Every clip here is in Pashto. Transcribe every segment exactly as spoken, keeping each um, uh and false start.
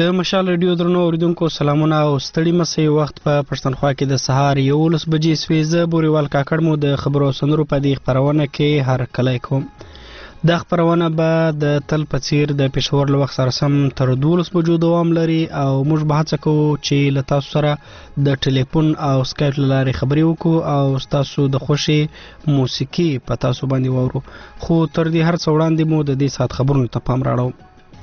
د مشال رادیو درنو اوریدونکو سلامونه او ستړي مسئ وخت په پښتونخوا کې د سهار یولس بجې سوي. زه بوریوال کاکړ مو د خبرو سندرو په دې خپرونه کې هرکلی کوم. دا خپرونه به د تل په څیر د پېښور له وخت سره سم تر دولس بجو دوام لري او موږ به هڅه کوو چې له تاسو سره د ټلیفون او سکایپ له لارې خبرې وکړو او ستاسو د خوښې موسیقي په تاسو باندې واورو. خو تر دې هر څه وړاندې مو د دې ساعت خبرونو ته پام راړو.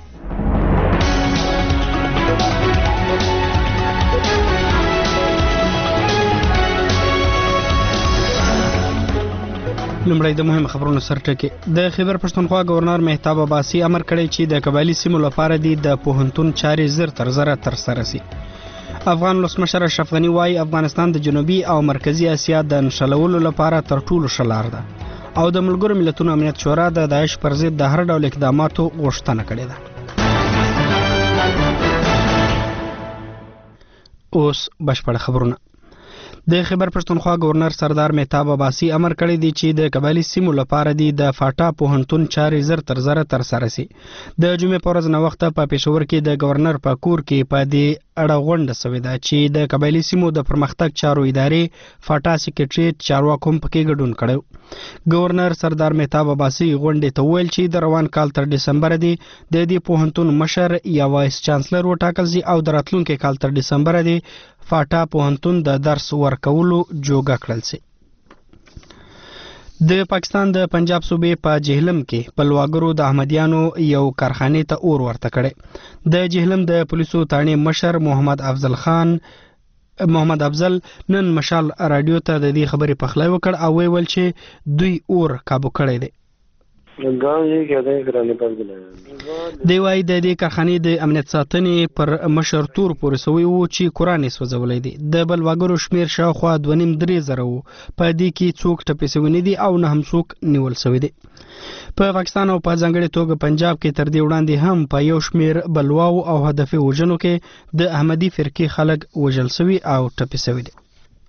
لومړی د مهم خبرونو سرټکي. د خیبر پښتونخوا گورنر مهتاب عباسي امر کړی چې د قبایلي سیمو لپاره د پوهنتون چارې زر تر زره ترسره شي. افغان ولسمشر اشرف غني وايي افغانستان د جنوبي او مرکزي اسیا د نښلولو لپاره تر ټولو ښه لار ده او د ملګرو ملتونو امنیت شورا د داعش پر ضد د هر ډول اقداماتو غوښتنه کړې ده. اوس بشپړ خبرونه. د خیبر پښتونخوا گورنر سردار مهتاب عباسي امر کړی دی چې د قبایلي سیمو لپاره د فاټا پوهنتون چارې زر تر زره ترسره شي. د جمعې په ورځ نوښته په پېښور کې د گورنر په کور کې په دې اړه غونډه شوې ده چې د قبایلي سیمو د پرمختګ چارو ادارې فاټا سکریټریټ چارواکو هم پکې ګډون کړی. گورنر سردار مهتاب عباسي غونډې ته وویل چې د روان کال تر ډسمبر دی د دې پوهنتون مشر یا وایس چانسلر وټاکل شي او د راتلونکي کال تر ډسمبر دی فاټا پوهنتون د درس ورکولو جوګه کړل شي. د پاکستان د پنجاب صوبې په جهلم کې په لواګرو د احمدیانو یو کارخانې ته اور ورته کړی. د جهلم د پولیسو تاڼې مشر محمد افضل خان محمد افضل نن مشال رادیو ته د دې خبرې پخلی وکړ او ویل چې دوی اور کابو کړی دی. دی وايي د دې کارخانې د امنیت ساتنې پر مشر تور پورې سوی وو چې قرآن یې سوځولی دی. د بلواګرو شمیر شاوخوا دوه نیم درې زره وو. په دې کې څوک ټپي سوي نه دي او نه هم څوک نیول سوي دي. په پاکستان او په ځانګړې توګه پنجاب کې تر دې وړاندې هم په یو شمیر بلواو او هدفي وژنو کې د احمدي فرقې خلک وژل سوي او ټپي سوي دي.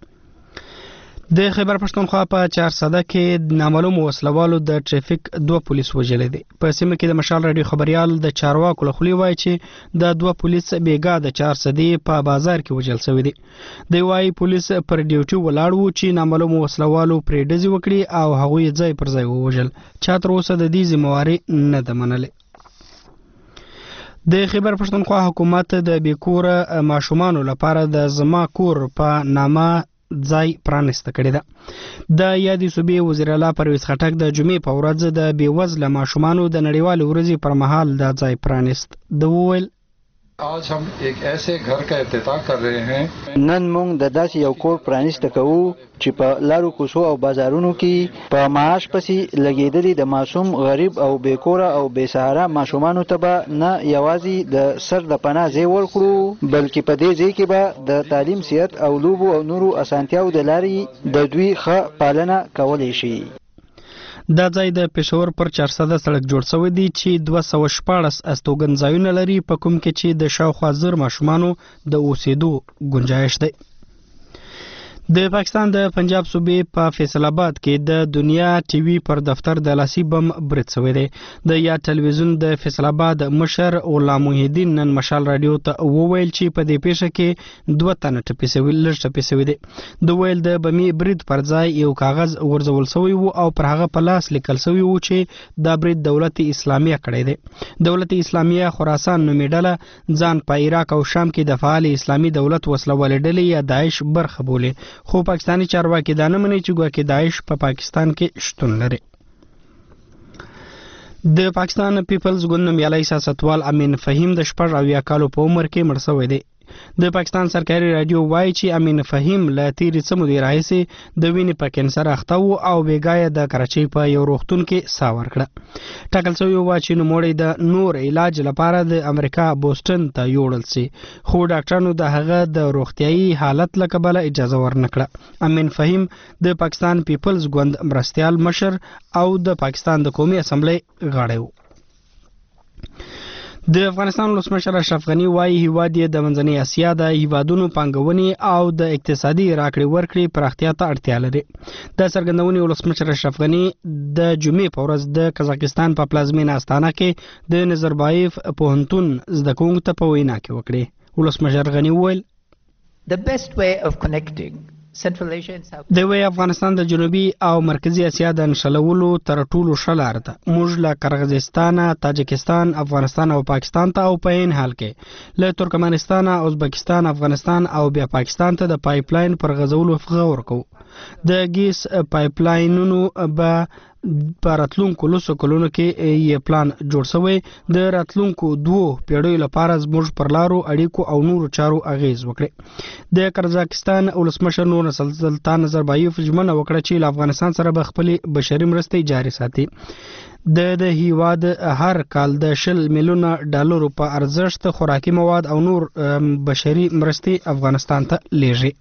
د خیبر پښتونخوا په چارسده کې نامعلومو وسلوالو د ټریفیک دوه پولیس وژلي دي. په سیمه کې د مشال رادیو خبریال د چارواکو له خولې وایي چې د دوه پولیس بیګا د چارسدې په بازار کې وژل شوي دي. دی وايي پولیس پر ډیوټي ولاړ وو چې نامعلومو وسلوالو پرې ډزې وکړي او هغوی ځای پر ځای ووژل. چا تر اوسه د دې ذمهواري نه ده منلې. د خیبر پښتونخوا حکومت د بېکوره ماشومانو لپاره د زما کور په نامه ځای پرانسته کړی ده. د یادې صوبې وزیر اعلی پرویز خټک د جمعې په ورځ د بېوزله ماشومانو د نړیوالې ورځې پر مهال دا ځای پرانست. د وویل आज हम एक ऐसे घर का افتتاح कर रहे हैं. نن موږ د داسې یو کور پرانسته کوو چې په لارو کوڅو او بازارونو کې په معاش پسې لګېدلي د معصوم غریب او بېکوره او بېسهاره ماشومانو ته به نه یوازې د سر د پناه ځای ورکړو بلکې په دې ځای کې به د تعلیم، صحت او لوبو او نورو اسانتیاو د لارې د دوی ښه پالنه کولی شي. دا ځای د پېښور پر چارسده سړک جوړ شوی دی چې دوه سوه شپاړس استوګن ځایونه لري په کوم کې چې د شاوخوا زر ماشومانو د اوسېدو گنجایش دی. د پاکستان د پنجاب صوبې په فیصل آباد کې د دنیا ټي وي پر دفتر د لاسي بم برید شوی دی. د یا ټلویزیون د فیصل آباد مشر غلام محی الدین نن مشال رادیو ته وویل چې په دې پیښه کې دوه تنه ټپي شوي لږ ټپي شوي دي. د ویل د بمي برید پر ځای یو کاغذ غورځول شوی و او پر هغه په لاس لیکل شوی و چې دا برید دولت اسلامیه کړی دی. دولت اسلامیه خراسان نومې ډله ځان په عراق او شام کې د فعال اسلامي دولت وسلوالې ډلې یا داعش برخه بولي. خو پاکستانی چارواکي دا نه مني چې ګواکې داعش په پا پاکستان کې شتون لري. د پاکستان پیپلز ګوند نومیالی سیاستوال امین فهیم د شپږ اویا کالو په عمر کې مړ شوی دی. د پاکستان سرکاري رادیو وایي چې امین فهیم له تیرې څه مودې راهیسې د وینې په کینسر اخته و او بېګایه د کراچۍ په یو روغتون کې ساه ورکړه. ټاکل شوی وه چې نوموړی د نور علاج لپاره د امریکا بوسټن ته یوړل شي خو ډاکټرانو د هغه د روغتیایي حالت له کبله اجازه ورنه کړه. امین فهیم د پاکستان پیپلز ګوند مرستیال مشر او د پاکستان د قومي اسمبلی غړی و. د افغانستان ولسمشر اشرف غني وایي هیواد یې د منځنۍ اسیا د هیوادونو پانګونې او د اقتصادي راکړې ورکړې پراختیا ته اړتیا لري. د څرګندونې ولسمشر اشرف غني د جمعې په ورځ د قزاقستان په پلازمینه استانه کې د نظربایف پوهنتون زده کوونکو ته په وینا کې وکړې. ولسمشر غني وویل The best way of connecting Central Asia and South د وی افغانستان د جنوبي او مرکزی اسیا د نښلولو تر ټولو ښه لار ده. موږ له قرغیزستان، تاجکستان، افغانستان او پاکستان ته او په عین حال کې له ترکمنستان، ازبکستان، افغانستان او بیا پاکستان ته د پایپ لاین پر غځولو غور کوو. د ګیس پایپ لاینونو به په راتلونکو لسو کلونو کې یې پلان جوړ شوی د راتلونکو دوو پیړیو لپاره زموږ پر لارو اړیکو او نورو چارو اغیز وکړي. د قزاقستان ولسمشر نور سلطان نظربایف ژمنه وکړه چې له افغانستان سره به خپلې بشري مرستې جاري ساتي. د د هیواد هر کال د شل میلیونه ډالرو په ارزښت خوراکي مواد او نور بشري مرستې افغانستان ته لیږي.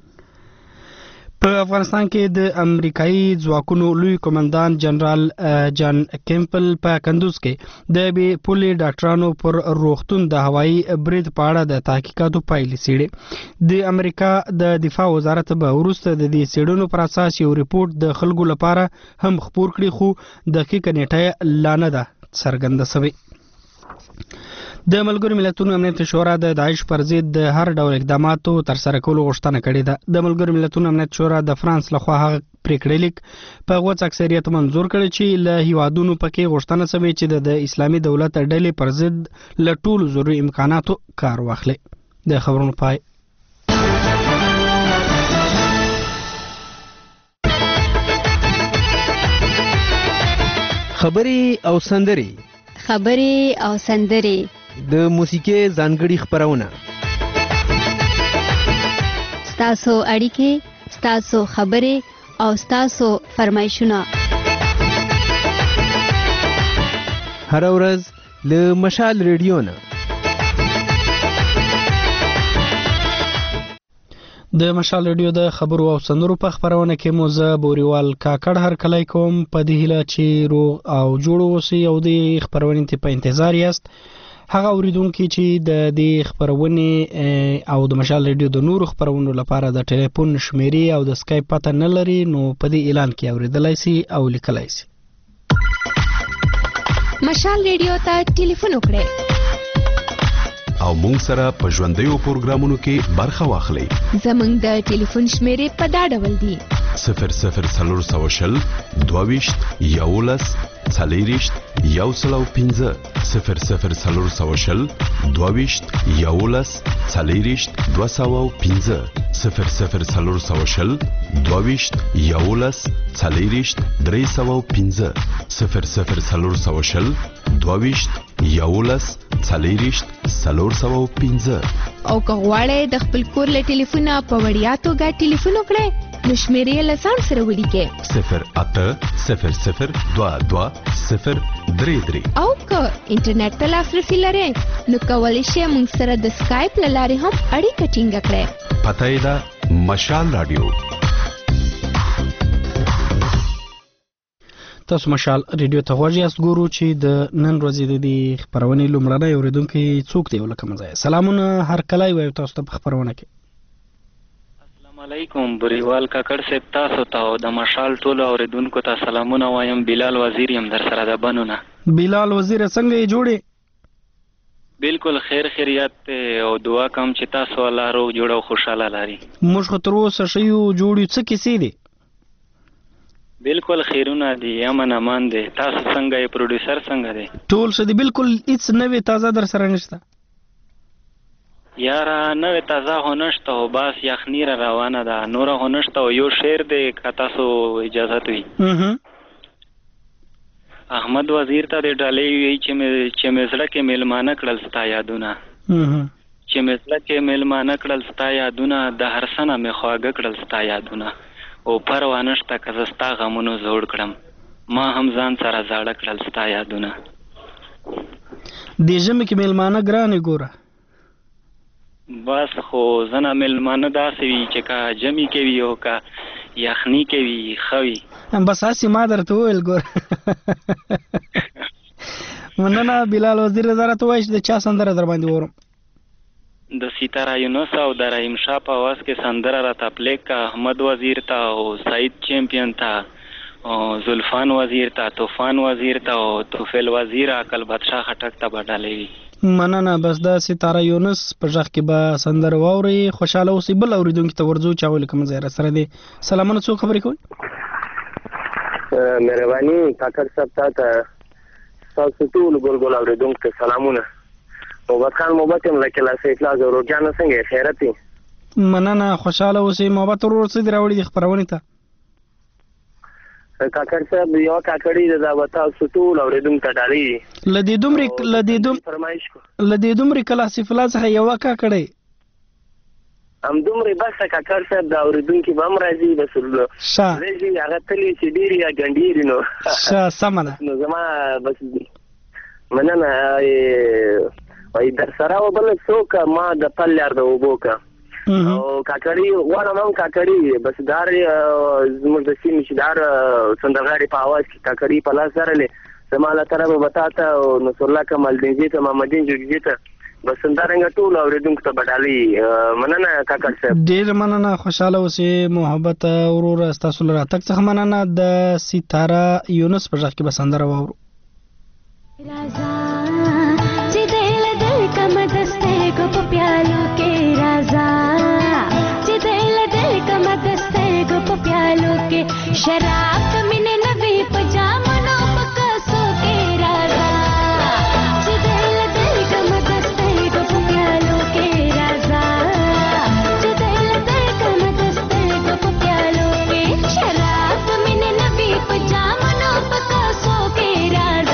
په افغانستان کې د امریکایي ځواکونو لوی قومندان جنرال جان کیمپل په کندوز کې د بې پولې ډاکټرانو پر روغتون د هوایي برید په اړه د تحقیقاتو پایلې څېړي. د امریکا د دفاع وزارت به وروسته د دې څېړنو پر اساس یو ریپورت د خلکو لپاره هم خپور کړي، خو دقیقه نیټه لا نه ده څرګنده شوې. د ملګرو ملتونو امنیت شورا د داعش پر ضد د هر ډول اقداماتو ترسره کولو غوښتنه کړې ده. د ملګرو ملتونو امنیت شورا د فرانس لخوا هغه پریکړې لیک په غوڅ اکثریت منظور کړی چې له هیوادونو پکې غوښتنه شوې چې د اسلامي دولت ډلې پر ضد له ټولو ضروري امکاناتو کار واخلي. د خبرونو پای. خبرې او سندرې خبرې او سندرې د موسیقي ځانګړي خبرونه، ستاسو اړیکې، ستاسو خبرې او ستاسو فرمایشونه هر ورځ له مشال ریډیو نه. د مشال ریډیو د خبرو او سندرو په خبرونه کې مو زه بوریوال کاکړ هر کلی کوم په دې هیله چې روغ او جوړ اوسئ او د خبرونې ته په انتظار یاست. هغه اوریدونکي چې د دې خبرونې او د مشال ریډیو د نورو خبرونو لپاره د ټلیفون شمیرې او د سکایپ پته نه لري نو په دې اعلان کې اوریدلای شي او لیکلای شي. مشال ریډیو ته ټلیفون وکړئ او مونږ سره په ژوندیو پروګرامونو کې برخه واخلئ. زمونږ د ټلیفون شمیرې په دا ډول دي: صفر صفر څلور سوه شل دوه ویشت یولس څلېرویشت یو سل او پنځه صفر صفر څلور سوه شل دوه ویشت یولس څلېرویشت دوه سوه او پنځه صفر صفر څلور سوه شل دوه ویشت یولس څلېرویشت درې سوه او پنځه صفر صفر څلور سوه شل دوه ویشت یولس څلېرویشت څلور سوه او پنځه. او که غواړئ د خپل کور له ټلیفونه په وړیا توګه ټلیفون وکړئ نو شمیرې له ځان سره ولیکئ: صفر اته صفر صفر دوه دوه صفر درې درې. او که انټرنیټ ته لاسرسي لرئ نو کولی شئ موږ سره د سکایپ له لارې هم اړیکه ټینګه کړئ. پته یې ده مشال رادیو. تاسو مشال ریډیو ته غوږ یاست. ګورو چې د نن ورځې د دې خبرونې لومړنی اوریدونکی څوک دی ولکه مزه. سلامونه هر کلی وایو تاسو ته په خبرونه کې. السلام علیکم بریوال کاکړ صاحب، تاسو ته او د مشال ټولو اوریدونکو ته سلامونه وایم. بلال وزیر یم در سره د بنونه. بلال وزیر څنګه یې جوړې؟ بالکل خیر خیریت او دعا کوم چې تاسو الله روغ جوړ او خوشاله لري. موږ خو تر اوسه ښه یو جوړ یو. څه کیسې دي؟ بالکل خیرونه دي، امن امان دي. تاسو څنګه یې؟ پروډوسر څنګه دی؟ ټول ښه دي. بالکل هیڅ نوې تازه در سره نشته یاره؟ نوې تازه خو نشته او بس یخني را روانه ده، نوره خو نشته. او یو شعر دی که تاسو اجازت وي. احمد وزیر ته د ډالۍ وی چې مې زړه کې میلمانه کړل ستا یادونه، چې مې زړه کې میلمانه کړل ستا یادونه، د هر سنه مې خواږه کړل ستا یادونه. او پروا نشته که زه ستا غمونو زوړ کړم، ما هم ځان سره زاړه کړل ستا یادونه. دې ژمي کې میلمانه ګرانې ګوره. بس خو زنه میلمانه داسې وي چې که جمعي کې وي او که یخني کې وي ښه وي. بس هسې ما درته وویل ګوره. مننه بلال وزیر وزارت وایي چې د چا سندره در باندې وورم؟ د ستاره یونس او د رحیم شاه په आवाज کې سندره راته پلی کا. احمد وزیر ته او سعید چیمپئن ته او زلفان وزیر ته، طوفان وزیر ته او توفیل وزیر، عقل بادشاه خټک ته بدلوي. مننه. بس د ستاره یونس په ځخ کې به سندره واوري. خوشاله اوسئ. بل اوریدونکو ته ورځو چې اول کوم ځای را سره دي. سلامونه، څوک خبرې کوي؟ مهرباني کاکړ صاحب ته تاسو ټول ګل ګل اوریدونکو ته سلامونه. محبت خان محبت هم لکه لاسه اخلاص ورور جان څنګه خیرت دي؟ مننه. خوشاله اوسئ. محبت ورور څه دی راوړي د خبرونې ته؟ کاکړ صاحب یو کاکړی د تاسو ټول اوریدونکو ته ډالۍ لدې دومره لدې دوم فرمایش کو لدې دومره کلاسیف لا څخه یو کاکړی ام دومره بس کاکړ صاحب د اوریدونکو به هم راځي بس شا لږی هغه تلې چې ډیری یا ګنډيري نو شا سمنه نو زما بس مننه وای در سره وبل څوک ما د پلار د وبوکا او کاکړی وانه نوم کاکړی بس دار زموږ د سیمې چې دار سندرغاړي په आवाज کې کاکړی په لاس سره له زماله طرف وبتاته او نصر الله کمال دینجی ته محمدین جوړجی ته بس سندرنګ ټول اوریدونکو ته بدالي مننه کاکړ صاحب. ډیر مننه. خوشاله اوسئ. محبت ورور تاسو لپاره تک څخه مننه. د ستاره یونس په ځخ کې به سندره واورو. राजा जी दिल दिल का मदस्ते को प्यालो के राजा जी दिल दिल का मदस्ते को प्यालो के शराब कमीने नबी पजामनो पकासो के राजा जी दिल दिल का मदस्ते को प्यालो के राजा जी दिल दिल का मदस्ते को प्यालो के शराब कमीने नबी पजामनो पकासो के राजा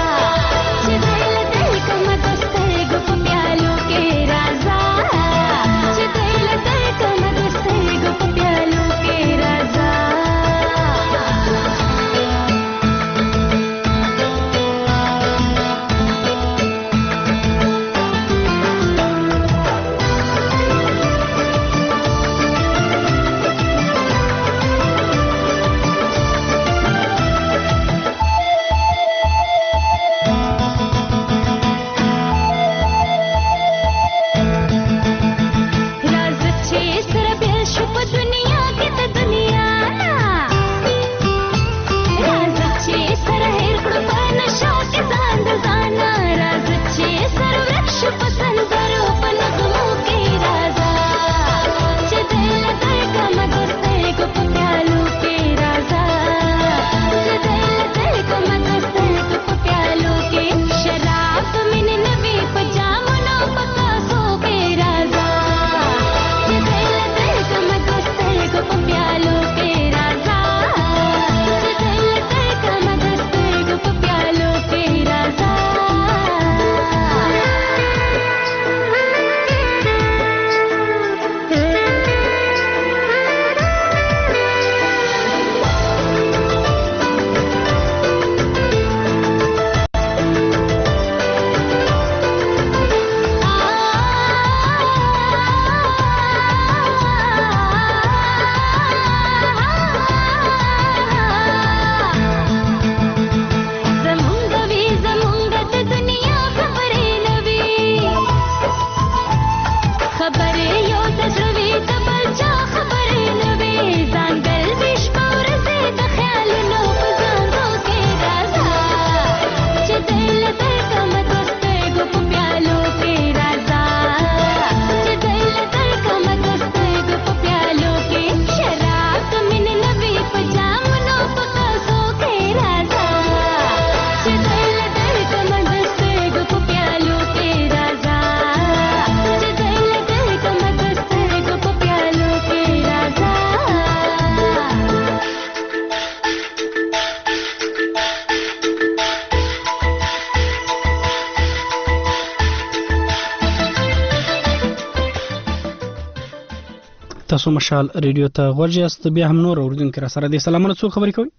تاسو مشال ریډیو ته غوږیاست. بیا هم نور اوریدونکو را سره دي. سلامونه، څوک خبرې کوي؟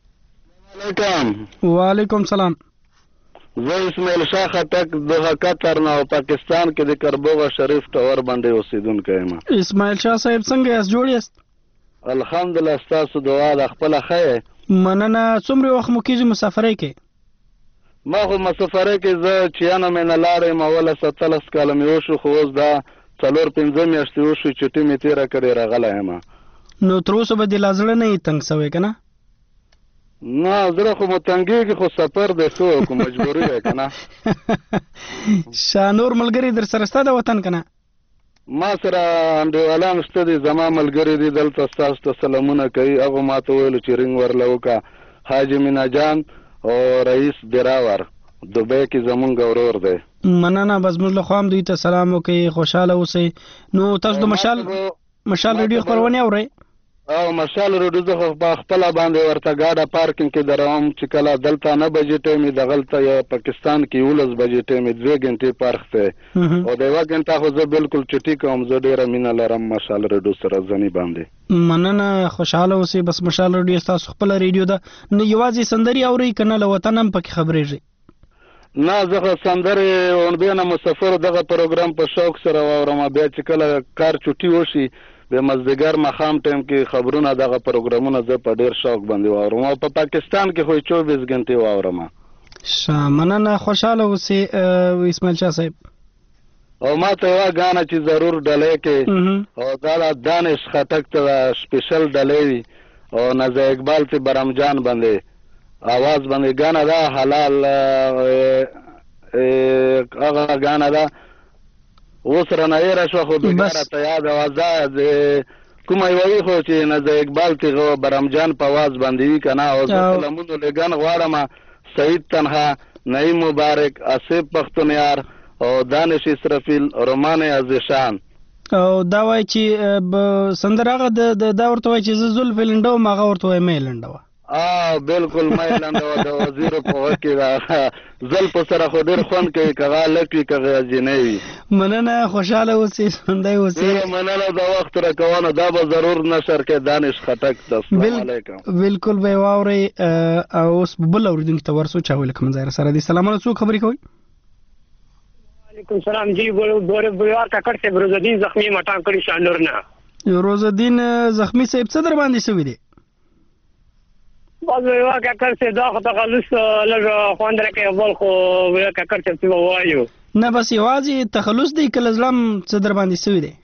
وعلیکم. وعلیکم سلام. زه اسماعیل شاه خټک د قطر نه پاکستان کې د کربوغه شریف ټاور باندې اوسیدونکی یم. اسماعیل شاه صاحب څنګه یاست؟ جوړ یاست؟ الحمدلله. تاسو دعا د خپل خیر. مننه. څومره وخت مو کېږي مسافرۍ کې؟ ما خو مسافره کې زه چیانو مې نه لاړم اوله ستلس کاله مې وشو خو اوس دا څلور پنځه میاشتې وشو چې ټي مې تېره کړې راغلی یم. نو تر اوسه به دې لا زړه نه یې تنګ سوی که نه؟ نه زړه خو مو تنګېږي خو سفر دی څه وکړو مجبوري دی که نه. شا نور ملګري در سره ستا د وطن که نه؟ ما سره انډیوالان شته دي زما ملګري دي دلته ستاسو ته سلامونه کوي. هغو ما ته ویلو چې رینګ ورله وکړه. حاجي مینا جان او رئیس دراور دوبۍ کې زمونږ ورور دی. مننه. بس موږ له خوا هم دوی ته سلام وکړئ، خوشحاله اوسئ. نو تاسو د مشال مشال ریډیو خپرونې اورئ؟ او مشال ریډیو زه خو په خپله باندې ورته ګاډه پارکینګ کې دروم چې کله دلته نه بجې ټایم یې دغلته یا پاکستان کې یولس بجې ټایم یې دوې ګنټې فرق دی او د یوه ګنټه خو زه بالکل چټي کوم. زه ډېره مینه لرم مشال ریډیو سره ځنې باندې. مننه، خوشحاله اوسئ. بس مشال ریډیو ستاسو خپله ریډیو ده. نو یوازې سندرې اورئ که نه له وطن هم پکې خبرېږئ؟ نه زه خو سندرې اونبې نه مسافر دغه پروګرام په شوق سره واورم. بیا چې کله کار چټي وشي د مازدیګر ماښام ټایم کې خبرونه دغه پروګرامونه زه په ډېر شوق باندې واورم او په پاکستان کې خو چوبیس ګنټې واورم. ښه مننه، خوشحاله اوسئ اسماعیل شاه صاحب. او ما ته یوه ګانه چې ضرور ډلۍ کې او دا د دانش خټک ته سپیشل ډلۍ وي او نظر اقبال ته برمجان باندې आवाज باندې ګانه دا حلال هغه ګانه دا اوس رانه یې را شوه خو بېګاره ته یاد وه دا کومه یوه وي خو چې نظر اقبال ته برمجان په आवाज باندې وي که نه. او زه فلمونو لګن غواړم سعید تنها، نعیم مبارک، آصف پختونیار او دانش اسرافیل، رومان عزیشان. او دا وایي چې سندر هغه دا ورته وایي چې زه زلفې لنډه وم هغه ورته وایي مې لنډه وه. آه بالکل مې لنډه وه د وزیرو په وخت کې دا زلفو سره خو ډېر خوند کوي که هغه لک وي که هغه جینۍ وي. مننه، خوشحاله اوسئ، ژوندی اوسئ. مننه د وخت راکونه. دا به ضرور نشر کې دانش خټک ته. السلام علیکم. بالکل به یې واورئ. اوس بل اورېدونکي ته ورسو چې هغوی له کوم ځای سره دي. سلامونه، څوک خبرې کوئ؟ وعلیکم السلام. جی بویوار کاکړ صاحب روزالدین زخمي مټان کړي شانور نه. روزالدین زخمي صاحب څه در باندې شوي دي؟ بس بویوار کاکړ صاحب دا خو تخلص لږ خوند راکوي بل خو بویوار کاکړ صاحب څه به ووایو. نه بس یوازې تخلص دی که له زړه هم څه در باندې شوي دی؟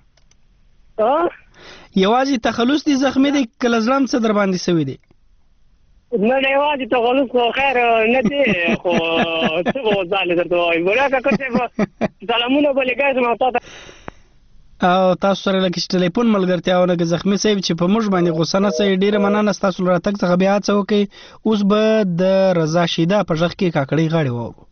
یوازې تخلص دی زخمي دی که له زړه هم څه در باندې شوي دی؟ نه نه یوازې تخلص خو خیر نه دی خو څه به ځانې درته ووایم. بویوار کاکړ صاحب سلامونه به لېږی زما تا ته او تاسو سره لکه چې ټلیفون ملګرتیاونه که زخمي صاحب چې په موږ باندې غوسه نه شئ. ډېره مننه ستاسو له راتګ څخه بیا هڅه وکئ. اوس به د رضا شیدا په غږ کې کاکړۍ غاړې واورو.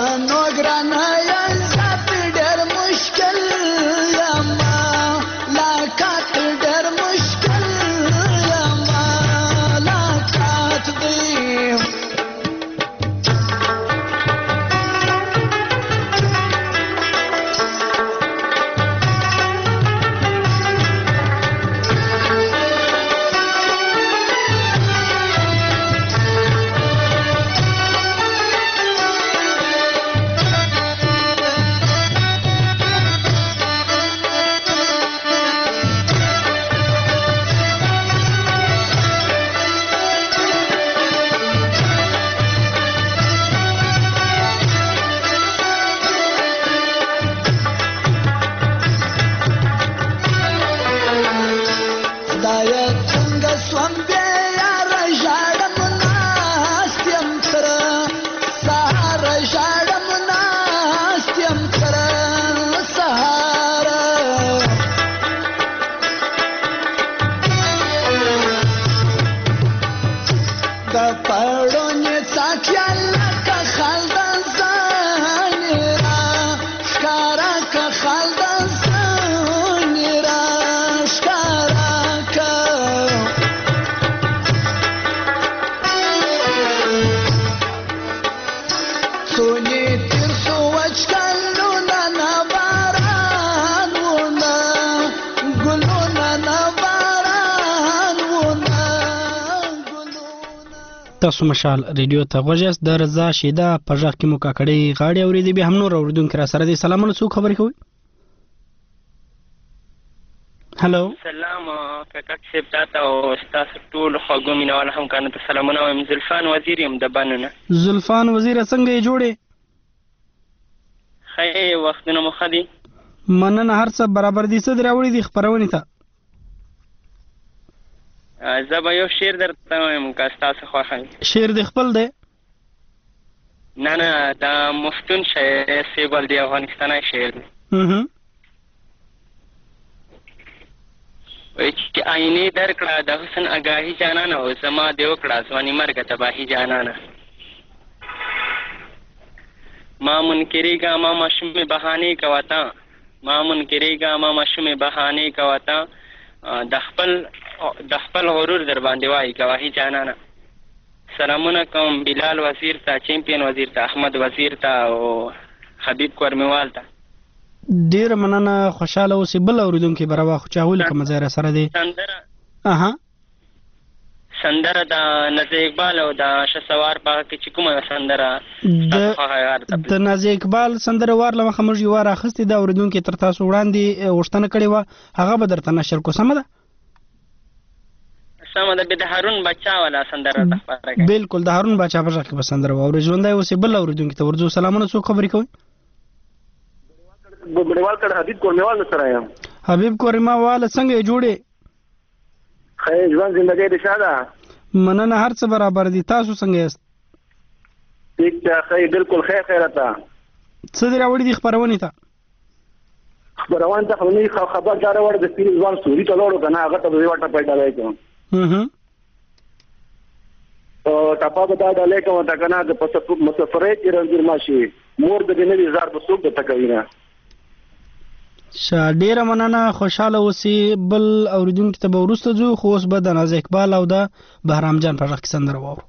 پښتنو ګرانه یا زه ډېر مشکل یم لا ګلونې تیر شو وچکلونه نه بارانونه ګلونه نه بارانونه. تاسو مشال ریډیو ته غوږ یاست. د رضا شیدا په غږ کې مو کاکړۍ غاړې اورېدې. بیا هم نور اورېدونکي را سره دي. سلامونه، څوک خبرې کوئ؟ هلو سلام کاکا صاحب تاته او ستاسو ټول خوږو مینوال هم کنه ته سلامونه وایم. زلفان وزیر یم د بنونه. زلفان وزیر څنګه یې جوړې؟ ښه وختونه مو ښه دي؟ مننه، هر څه برابر دي. څه دې راوړي دي خپرونې ته؟ زه به یو شعر درته وایم که ستاسو خوښه وي. شعر دې خپل دی؟ نه نه دا مفتون شاعر سیبل دی، افغانستانی شعر دی. وایي چې آینې درکړه د حسن اګاهي جانانه او زما دې وکړه ځواني مرګه تباهي جانانه. ما منکرېږه ما ماشومې بهانې کوه تا، ما منکرېږه ما ماشومې بهانې کوه تا، د خپل د خپل غرور در باندې وایي ګواهي جانانه. سلامونه کوم بلال وزیر ته، چمپین وزیر ته، احمد وزیر ته او حبیب کورمیوال ته. ډېره مننه، خوشحاله اوسې. بل اورېدونکي به راواخو چې هغوی لکه مزه یې راسره دی. سندره اها سندره د نازي اقبال او د شهسوار په هغه کې چې کومه سندره د نازي اقبال سندره وار له مخه موږ یې وار اخیستې ده. اورېدونکي تر تاسو وړاندې غوښتنه کړې وه، هغه به درته نشر کړو. سمه ده؟ سمه ده. د هارون باچا والا سندره ده خپاره کوي. بالکل د هارون باچا په غږ کې به سندره واورئ. ژوندی اوسې. بل اورېدونکي ته ورځو. سلامونه، څوک خبرې کوئ؟ بڼوال کړه حبیب کورمیوال سره یم. حبیب کورمیوال څنګه یې جوړې؟ ښه ژوند زندګۍ دې ښه ده؟ مننه، هر څه برابر دي. تاسو څنګه یاست؟ ټیک ده، ښه بالکل خیر خیرته. څه دې راوړي دي خپرونې ته؟ خپرونې ته خو نه خبر دا راوړی د سپین ځوان سوري ته لاړو که نه، هغه ته به یوه ټپه ډالۍ کوم. ټپه به دا ډالۍ کوم ته که نه د مسافرۍ کې رنځور ماشي مور د دې نوي زار به څوک درته کوي نه. ډېره مننه، خوشحاله اوسې. بل اورېدونکي ته به وروسته ځو، خو اوس به د نازي اقبال او د بهرام جان په غږ کې سندره واورو.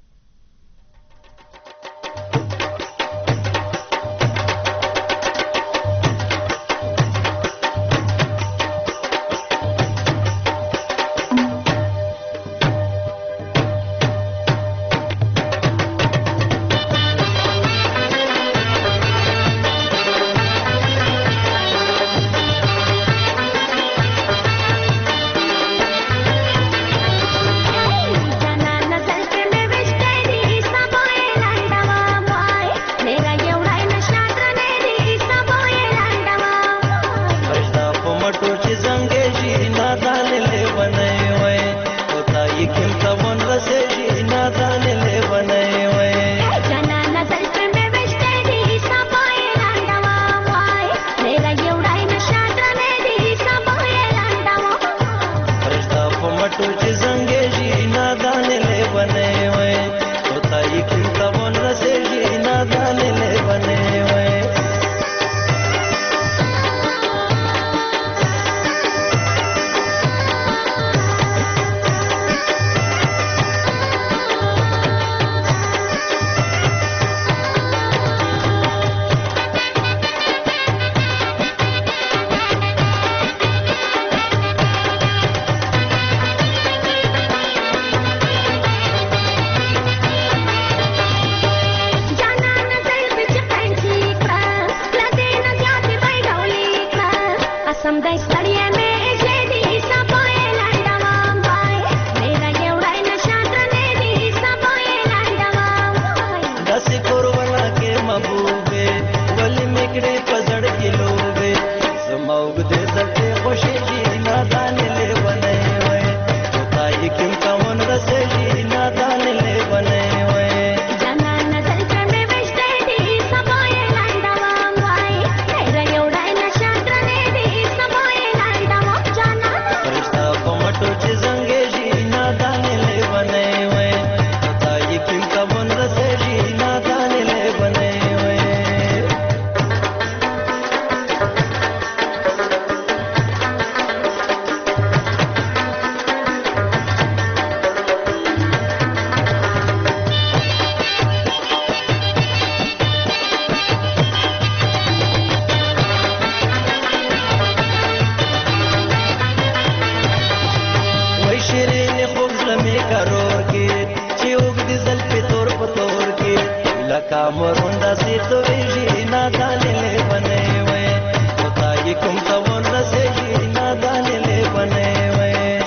پروندا سی تو ویجی نادانې لیونې وې خدای کوم ته ورسېږي نادانې لیونې وې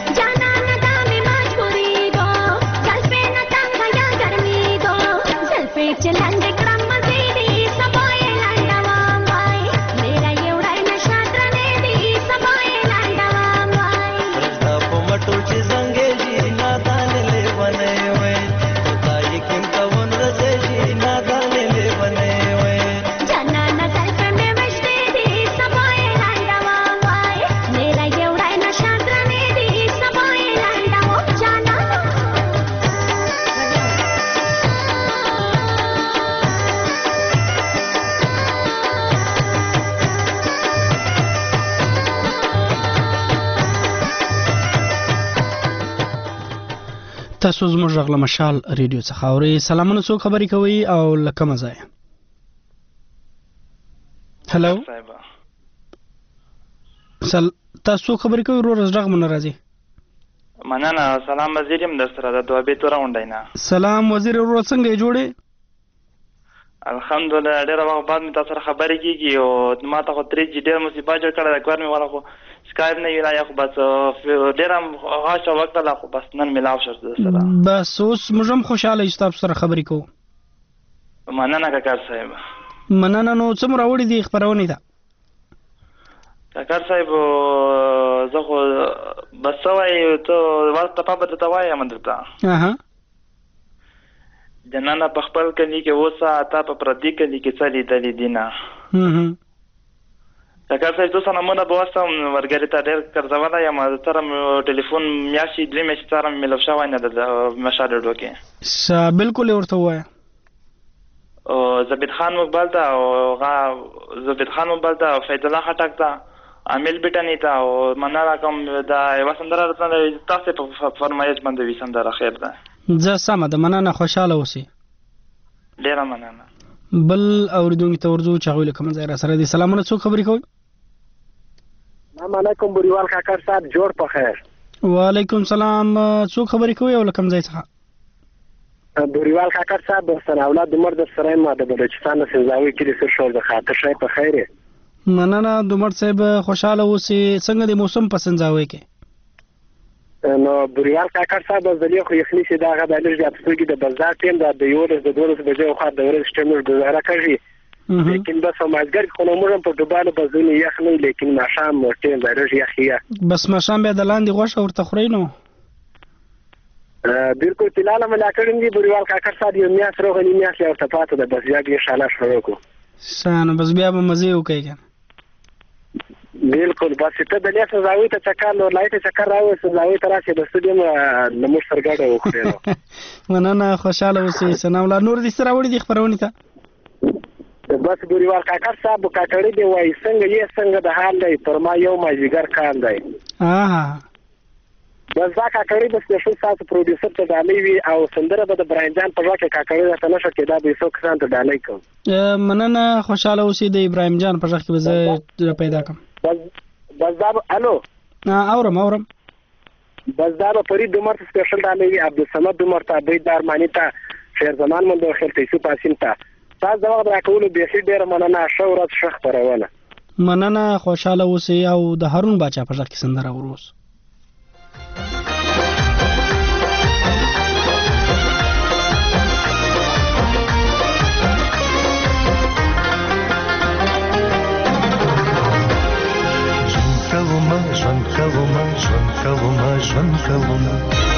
चलंग क्रम मजेदी सबाए लंडवाम वाई मेरा एवढाय नशात्रने दी सबाए लंडवाम वाई रस्ता पोमटू ची संगेजी नादाने ले बने वे ताई किम कवन रसेजी नादाने ले बने वे जना नजर पे में वश्ते दी सबाए लंडवाम वाई मेरा एवढाय नशात्रने दी सबाए लंडवाम जाना تاسو زموږ غږ له مشال ریډیو څخه اورئ. سلامونه، څوک خبرې کوي او له کومه ځایه؟ هلو سل تاسو څوک خبرې کوي؟ ورور غږ مو نه راځي. مننه. سلام وزیر یم در سره د دوابې توره غونډی نه. سلام وزیر ورور، څنګه یې جوړې؟ الحمدلله ډېره وخت بعد مې تاسو سره خبرې کېږي او ما ته خو ترې چې ډېر مصیبت جوړ کړی د کور مې والا خو سکایپ نه ویلا یا خو بس ډېره غاښه وخت لا خو بس نن ملاو شو سره. بس اوس موږ هم خوشحاله یو تاسو سره خبرې کوو. مننه کاکړ صاحب. مننه. نو څه مو راوړي دي خپرونې ته؟ کاکړ صاحب زه خو بس څه وایي ته ورته پاپه درته وایم درته جنانه په خپل کلي کې اوسه تا په پردي کلي کې څه لیدلي دي نه. کاکړ صاحب تو سره نمونه به وستم ورګرې ته ډېر کرځولی یم سره ټلیفون میاشتې درې میاشتې سره مې میلاو شوی نه د مشال ریډیو کې. بالکل یې ورته ووایه. زبید خان مقبل ته او زبید خان مقبل ته او فیض الله خټک ته امیل بیټني ته او مننه کوم دا یوه سندره راته تاسې په فرمایش باندې وي سندره خیر ده. زه سمه ده، مننه، خوشحاله اوسئ. ډېره مننه. بل اورېدونکي ته ورځو چې هغوی له کومه ځای را سره دي. سلامونه، څوک خبرې کوئ؟ السلام علیکم بوریوال کاکړ صاحب، جوړ په خیر. وعلیکم سلام. څوک خبرې کوئ او له کوم ځای څخه؟ بوریوال کاکړ صاحب سره اولاد عمر در سره یم د بلوچستان د سنځاوي کلي سر شور د خاطر شی په خیر یې. مننه دومر صاحب، خوشحاله اوسئ. څنګه د موسم په سنځاوي کې؟ نو بوریوال کاکړ صاحب زلي خو یخني چې دا هغه د لږ د افسوګي د بازار ټیم دا د یولس د دولس بجې خو د ورځې ټیم ګزاره کوي لیکن بس مازګر خو موږ په ډوباله بزونی یخ نه لیکن ماښام ټیم دا لږ یخیا بس ماښام به د لاندې غوښه ورته خوري نو بالکل تلاله ملا کړم دي بوریوال کاکړ صاحب یو میاس روغنی میاس ورته پاتې ده بس بیا به شاله شروع کو سانه بس بیا به مزه وکړي بالکل بس ته د لیاسه زاوی ته چکر نو لایټ چکر راوې زاوی ته راشي د سټډیم نمو سرګاډه وکړو مننه، خوشاله اوسئ. سلام الله نور دې سره وړي دي خبرونه ته بس بوریوال کاکړ صاحب کاکړی دی وای څنګه یې څنګه د حال دی پر ما یو ماجیګر کار دی اه بس دا کاکړی بس د شو تاسو پروډوسر ته ډالۍ وی او سندره به د براین جان په ځکه کاکړی ته نشه کې دا به څو کسان ته ډالۍ کوم. مننه، خوشاله اوسئ. د ابراهیم جان په ځکه به زه پیدا کوم. بس بس دا الو اورم اورم بس دا به فرید عمر سپیشل ډالۍ وی عبدالصمد عمر ته عبید دارمانی ته شیر زمان مند خیر تیسو پاسین ته تاسو دا وخت راکولو به خې ډیر مننه شورت شخ پرونه. مننه، خوشاله اوسئ. او د هارون باچا په ځکه سندره وروس ژوند کومه ژوند کومه ژوند کومه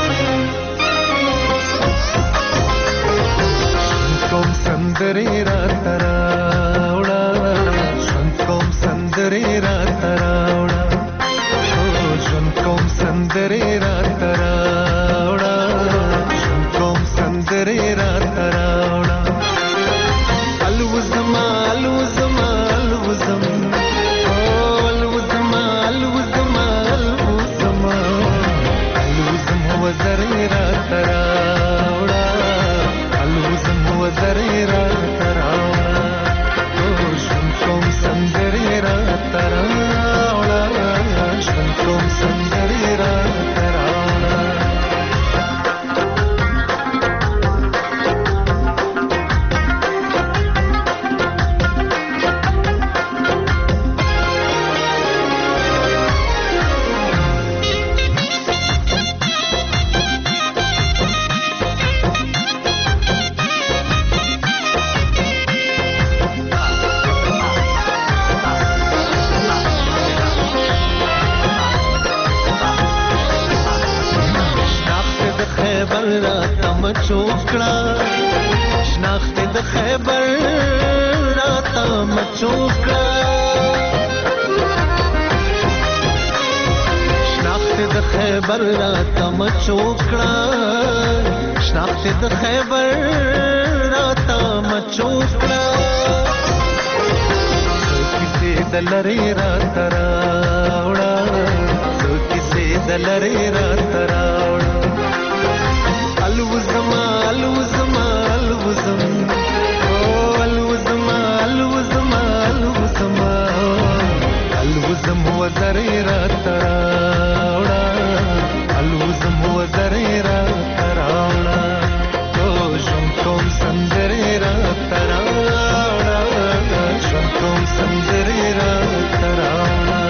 کوم سندرې راته راوړه ژوند کوم سندرې راته راوړه ژوند کوم سندرې راته راوړه ژوند کوم سندرې راته راوړه الوزما الوزما الوزما وزرې راته راوړه الوزم وزرې راته راوړه مچوکړه شناخت د خیبر راته مچوکړه شناخت د خیبر راته مچوکړه شناخت د خیبر راته مچوکړه کیسې د لری راته راوړه کیسې د لری راته راوړه الوزما الوزما الوزم او الوزما الوزما الوزما الوزم وزری راته راوړه الوزم وزری راته راوړه او ژوند کوم سندرې راته راوړه ژوند کوم سندرې راته راوړه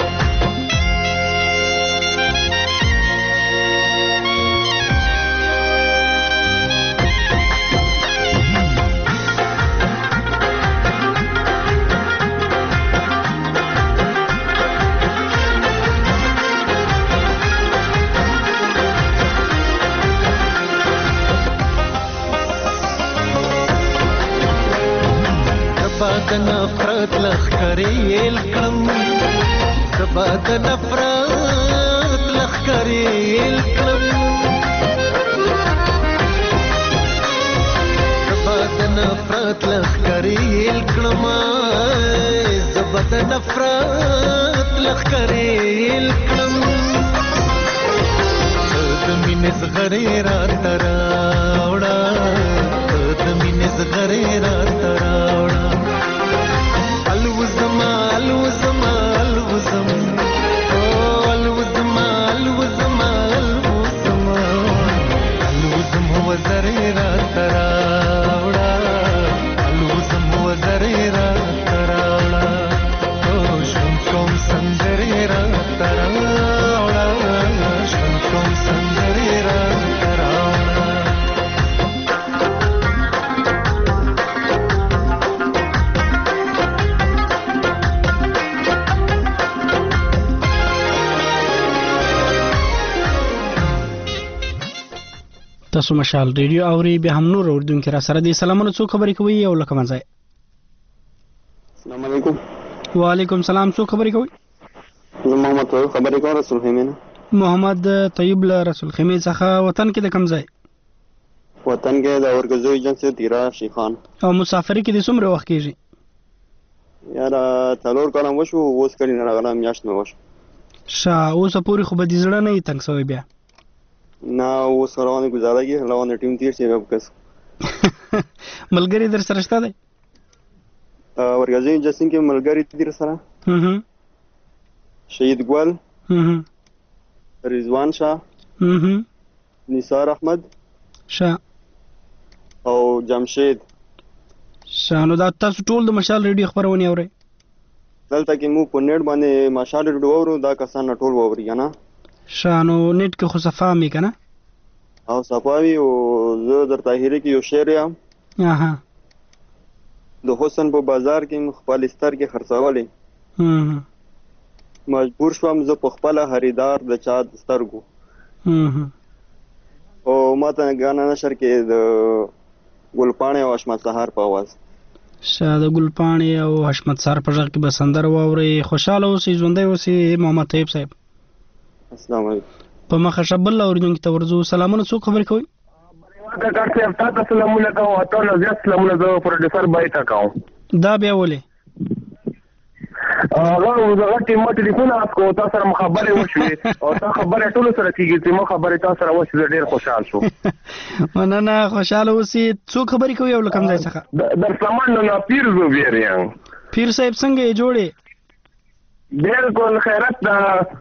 د نفرت لخکرې یل کړم زبا د نفرت لخکرې یل کړم زبا د نفرت لخکرې یل کړم زبا د نفرت لخکرې یل کړم د مینې زغرې راته راوړه د مینې زغرې راته راوړه الوزما الوزما الوزم او الوزما الوزما الوزما الوزم وزری راته راوړه الوزم وزری راته راوړه او ژوند کوم سندرې راته راوړه ژوند کوم سندرې راته راوړه تاسو مشال ریډیو اوري به هم نور اوردونکو را سره دي سلامونه څو خبرې کوي او لکه مزه السلام علیکم وعلیکم سلام څو خبرې کوي زه محمد طیب خبرې کوم رسول خیمه محمد طیب له رسول خیمه څخه وطن کې د کم ځای وطن کې د اورګزو ایجنسی تیرا شیخان او مسافری کې د څومره وخت کېږي یار څلور کلم وشو اوس کړي نه راغلم میاشت مې وشو شا اوس پوری خو به دې زړه نه تنګ سوی بیا نه اوس روانه گزاره کی روانه ټیم تیر شي به کس ملګری در سره شته دی ورګزین جسین کې ملګری تیر سره هم شهید ګل هم رضوان شاه هم نثار احمد شاه او جمشید شانو دا تاسو ټول د مشال ریډیو خبرونه اورئ دلته کې مو په نیټ باندې مشال ریډیو اورو دا کسان ټول ووري کنه شانو نیټ کې خو صفا می کنه او صفاوي او زه در طاهری کې یو شعر یم اها د حسن په بازار کې خپل ستر کې خرڅولې هم مجبور شوم زه په خپل خریدار د چا سترګو هم او ماته غانا نشر کې د ګلپانې او حشمت سهار په आवाज شاده ګلپانې او حشمت سهار په ځای کې بسندر واوري خوشاله اوسې ژوندۍ اوسې محمد طیب صاحب السلام علیکم په مخه شبل اوریدونکو ته ورزو سلامونه څو خبرې کوي کاکا صاحب تاسو سلامونه کوم او ټول زیات سلامونه زه پروډوسر بایتا کوم دا بیا ولې هغه زه ټیم ټلیفون اسکو تاسو سره خبرې وشوي او تاسو خبرې ټول سره کیږي چې مو خبرې تاسو سره وشي ډیر خوشاله شو مننه خوشاله اوسې څو خبرې کوي او لکم ځای څخه در سامان نو پیر زو ویریان پیر صاحب څنګه یې جوړې بالکل خیرت دا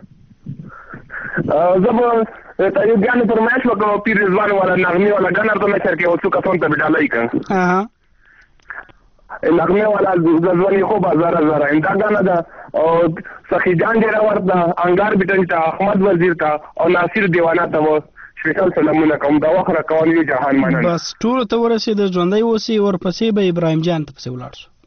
زبر ته یو ګان فرمایش وکړو پیر رضوان والا نغمه والا ګانر ته مشر کې اوسو کسان ته بدالای کړه ها نغمه والا ځواني خو بازار زره انده ګانا دا او سخی جان ډیر ورته انګار بټن ته احمد وزیر ته او ناصر دیوانه ته شپږ سلامونه کوم دا وخره کوم یو جهان مننه بس ټول ته ورسېد ژوندۍ اوسې ورپسې به ابراهیم جان ته پسې ولاړ شو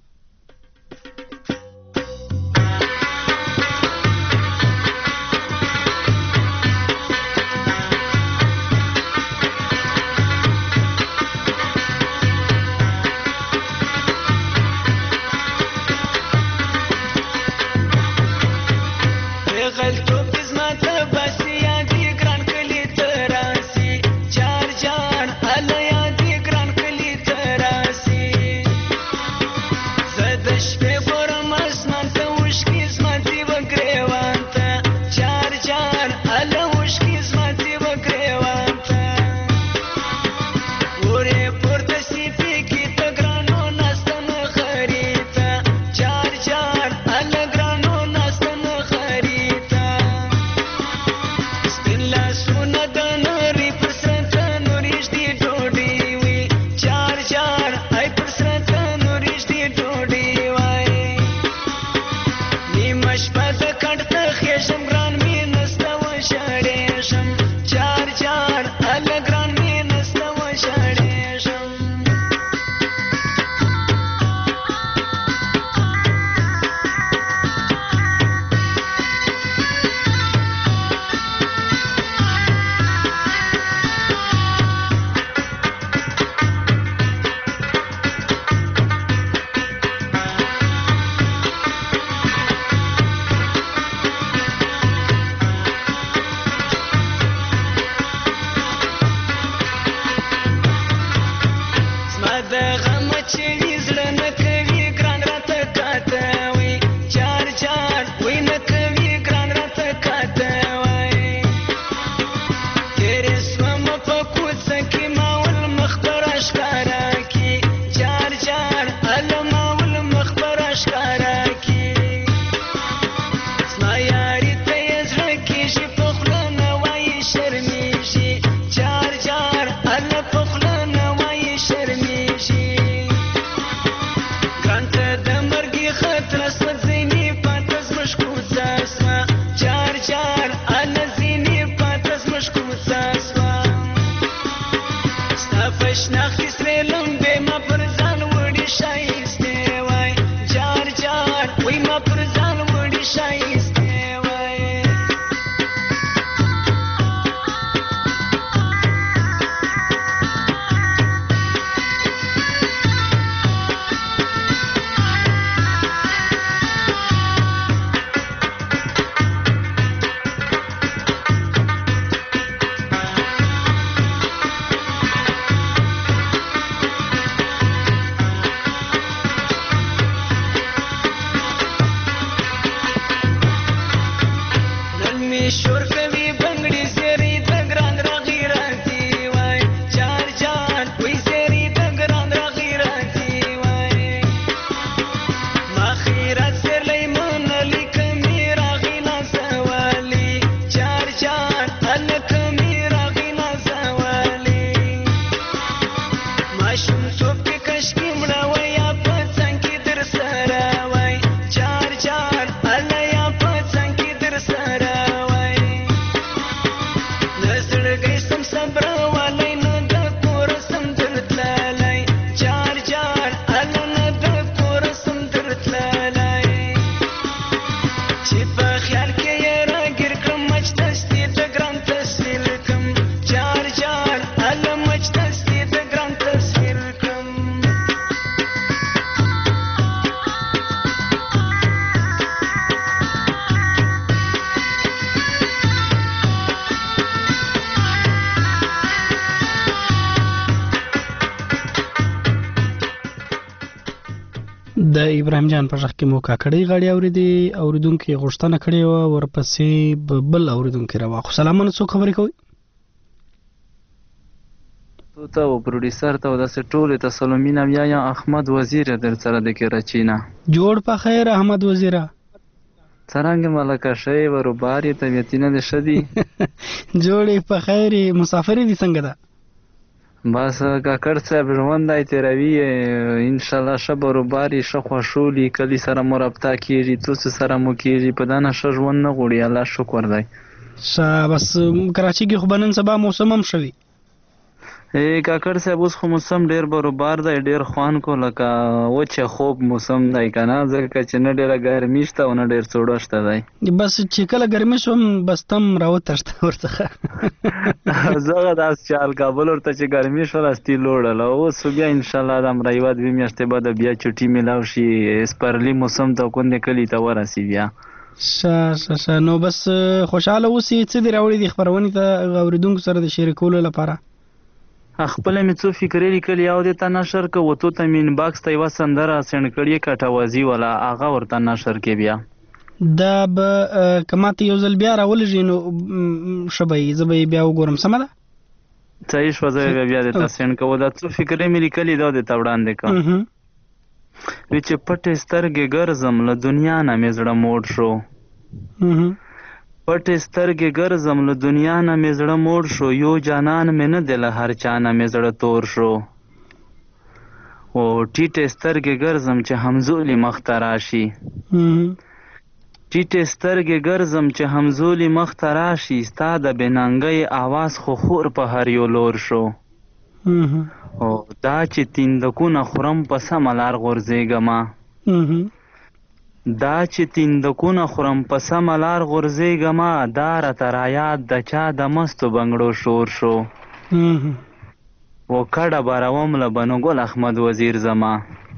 د ابراهیم جان په ځخ کې مو کاکړی غاړي اوریدي اوریدونکو غوښتنه کړې و ورپسې بل اوریدونکو راو خو سلامونه څو خبرې کوي تو ته او پروډوسر ته د ټوله تسلمینا بیا یا احمد وزیر در سره د کراچینا جوړ په خیر احمد وزیره څنګه ملکه شی ورباري طبيعتینه د شدي جوړې په خیر مسافر دي څنګه ده بس کاکړ صاحب ژوندای تیروي ان شاء الله شب ورباري شخوا شولي کلی سره مرابطه کیږي تو سره مو کیږي په دانه ش ژوند نه غوړي الله شکر دی ش بس کراچي کې خو بنن سبا موسم هم شوي اے کاکړ صاحب اوس خو موسم ډیر برابر دی ډیر خوان کو لکه و چې خوب موسم دی کنه ځکه چې نه ډیره ګرمي شته او نه ډیر سوړ شته دی بس چې کله ګرمي شوم بس تم راوتشته ورڅخه زغه داس چال کابل ورته چې ګرمي شو راستي لوړل او سو بیا ان شاء الله د امرایواد به میاشته بعد بیا چټي ملاو شي سپرلی موسم ته کوندې کلی ته ورسی بیا شه شه شه نو بس خوشاله اوسې څه دې راوړي دي خپرونې ته اوریدونکو سره د شریکولو لپاره؟ خپل مې څو فکرې لیکلي او د تا نشر که وته ته مین باکس ته یوه سندره سینډ کړې کټوازي والا هغه ورته نشر کې بیا دا به که ماته یو ځل بیا راولږي نو ښه به وي، زه به یې بیا وګورم. سمه ده، صحیح شوه. زه بیا بیا درته سینډ کوم. دا څو فکرې مې لیکلي دا درته وړاندې کړم. وی چې پټې سترګې ګرځم له دنیا نه مې زړه موړ شو، پټې سترګې ګرځم له دنیا نه مې زړه موړ شو، یو جانان مې نه دی له هر چا نه مې زړه تور شو. او ټیټې سترګې ګرځم چې همزولي مخ ته راشي، ټیټې سترګې ګرځم چې همزولي مخ ته راشي، ستا د بېننګۍ اواز خو خور په هر یو لور شو. او دا چې تیندکونه خورم په سمه لار غورځېږمه، دا چې تیندکونه خورم په سمه لار غورځېږمه، دا راته رایاد د چا د مستو بنګړو شور شو. و کډه باروم له بنو ګل احمد وزیر زما،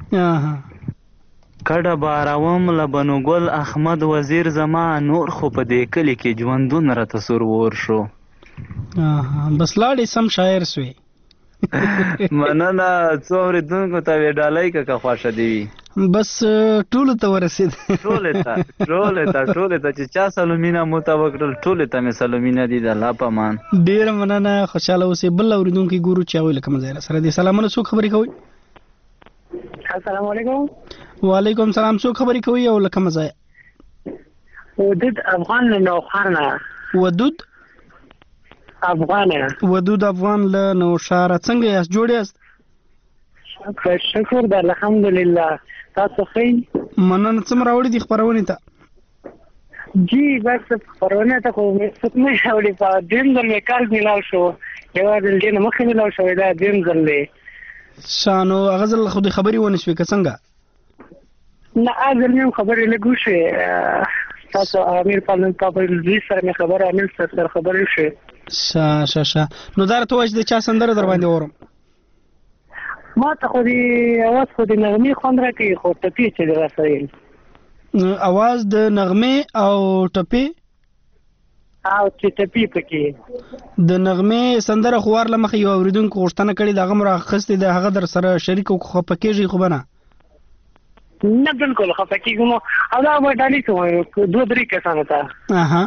کډه باروم له بنو ګل احمد وزیر زما، نور خو په دې کلي کې ژوندون راته سرور شو. بس لاړې سم شاعر سوی. مننه. څو اورېدونکو ته وې ډالۍ که که خوښه دې وي؟ بس ټولو ته ورسېد، ټولې ته ټولې ته ټولې ته چې چا سلومینه مو ته وکړل ټولې ته مې سلومینه دي د الله په امان. ډېره مننه، خوشحاله اوسې. بل اورېدونکي ګورو چې هغوی له کومه ځایه سره دي. سلامونه، څوک خبرې کوئ؟ السلام علیکم. وعلیکم سلام. څوک خبرې کوئ او له کومه ځایه؟ ودود افغان له نوښار نه. ودود افغان. ودود افغان له نوښاره. څنګه یاست؟ جوړ یاست؟ شکر ده الحمدلله. تاسو ښه؟ مننه. څه مې راوړي دي خپرونې ته؟ جی بس خپرونې ته خو مې څه نه راوړي. په دویم ځل مې کال میلاو شو، یوه ځل ډېر نه مخکې میلاو شوی، دا دویم ځل دی. ښه، نو هغه ځل خو دې خبرې ونه شوې که څنګه؟ نه هغه ځل مې هم خبرې لږ وشوې. تاسو امیر پاپلزي سره مې خبره، امیر سره خبرې وشوې. ښه ښه ښه. نو دا راته ووایه چې د چا سندره در باندې اورم؟ ما ته خو دې اواز خو د نغمې خوند راکوي، خو ټپې چې دې راسره ویل اواز د نغمې او ټپې او چې ټپې پکې د نغمې سندره خو وار له مخې یو اورېدونکو غوښتنه کړې د هغه مو رااخیستې ده، هغه در سره شریک او خفه کېږي خو به نه؟ نه بلکل خفه کېږم. او دا به ډالۍ کوم دوه درې کسانو ته. ها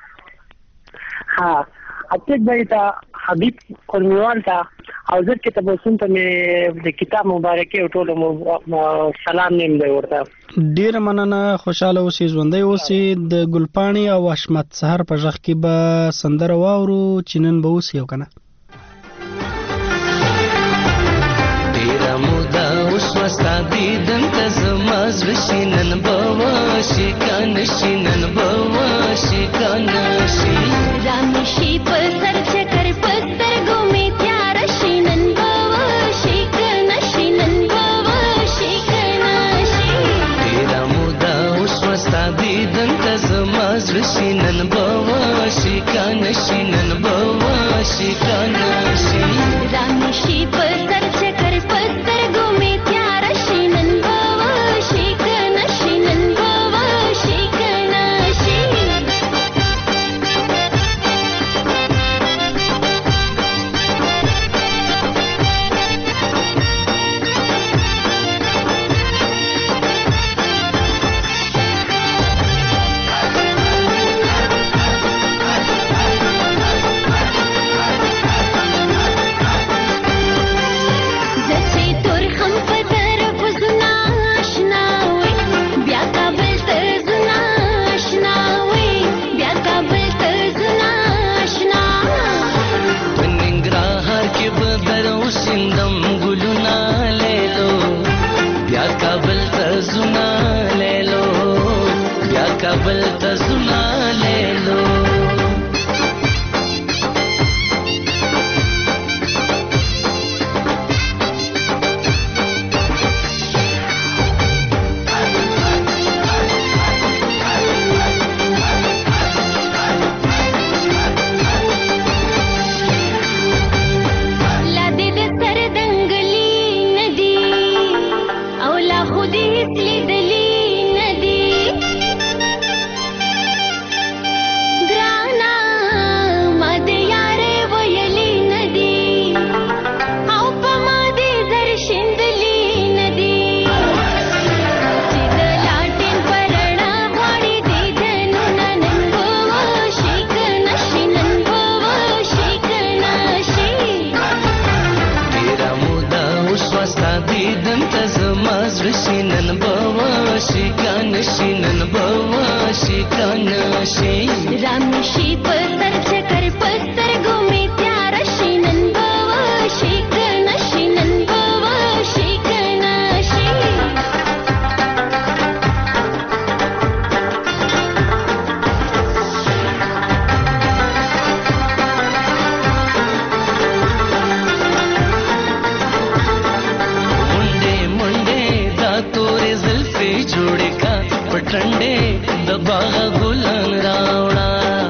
ها اپتیک بای ته، حبیب قرمیوال ته، او زر کې تبسم ته مې د کتاب مبارکي او ټولو سلام نیم دی ورته. ډېره مننه، خوشحاله اوسې، ژوندی اوسې. د ګلپاڼې او حشمت سهار په غږ کې به سندره واورو چې نن به اوسې او که نه. ډېره موده وشوه ستا دیدن ته زما زړه شي، نن به وشي که نه شي، نن به وشي که نه شي. رامې شي په سر چکر په سترګو مې تیاره شي، نن به وشي که نه شي، نن به وشي که نه شي. ډېره موده وشوه ستا دیدن ته زما زړه شي، نن به وشي که نه شي، نن به وشي که نه شي. رامې شي په سر چکر په سترګو مې تیاره شي، نن به وشي که نه شي، نن به وشي که نه شي. کابل ته زما لیلو بواشي کان شي نن بواشي کان شي رامشي پتر چکر پتر ګومې تیار شي نن بواشي کان شي نن بواشي کان شي पटंडे दबागा गुलान रावड़ा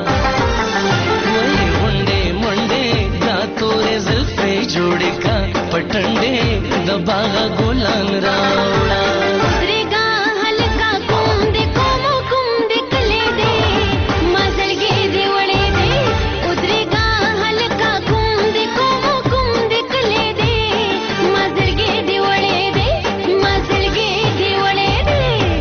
वही मुंडे मुंडे दातोरे जुल्फे जोड़े का पटंडे दबागा गुलान रावड़ा उतरेगा हल्का कुम दे कोमो कुम दे कले दे मजल गे दे वड़े दे उतरेगा हल्का कुम दे कोमो कुम दे कले दे मजल गे दे वड़े दे मजल गे दे वड़े दे